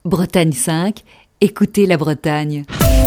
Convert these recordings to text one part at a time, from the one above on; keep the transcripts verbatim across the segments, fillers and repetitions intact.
Bretagne cinq, écoutez la Bretagne.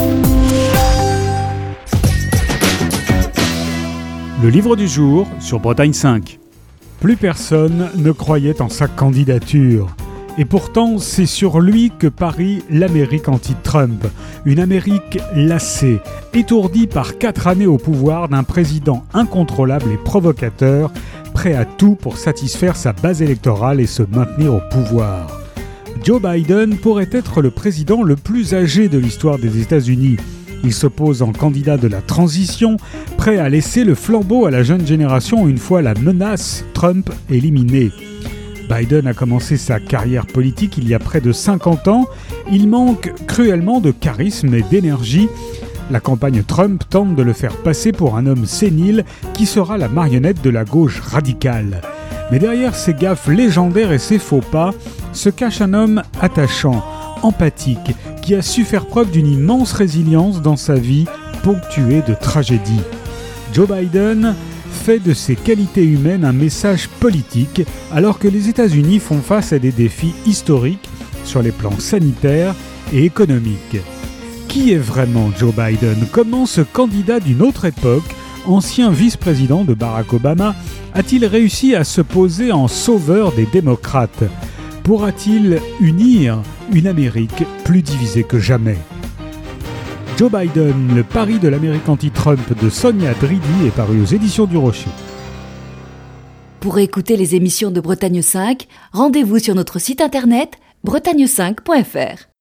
Le livre du jour sur Bretagne cinq. Plus personne ne croyait en sa candidature. Et pourtant, c'est sur lui que parie l'Amérique anti-Trump. Une Amérique lassée, étourdie par quatre années au pouvoir d'un président incontrôlable et provocateur, prêt à tout pour satisfaire sa base électorale et se maintenir au pouvoir. Joe Biden pourrait être le président le plus âgé de l'histoire des États-Unis. Il se pose en candidat de la transition, prêt à laisser le flambeau à la jeune génération une fois la menace Trump éliminée. Biden a commencé sa carrière politique il y a près de cinquante ans. Il manque cruellement de charisme et d'énergie. La campagne Trump tente de le faire passer pour un homme sénile qui sera la marionnette de la gauche radicale. Mais derrière ses gaffes légendaires et ses faux pas, se cache un homme attachant, empathique, qui a su faire preuve d'une immense résilience dans sa vie ponctuée de tragédies. Joe Biden fait de ses qualités humaines un message politique alors que les États-Unis font face à des défis historiques sur les plans sanitaires et économiques. Qui est vraiment Joe Biden ? Comment ce candidat d'une autre époque, ancien vice-président de Barack Obama, a-t-il réussi à se poser en sauveur des démocrates ? Pourra-t-il unir une Amérique plus divisée que jamais ? Joe Biden, le pari de l'Amérique anti-Trump de Sonia Dridi est paru aux éditions du Rocher. Pour écouter les émissions de Bretagne cinq, rendez-vous sur notre site internet bretagne cinq point f r.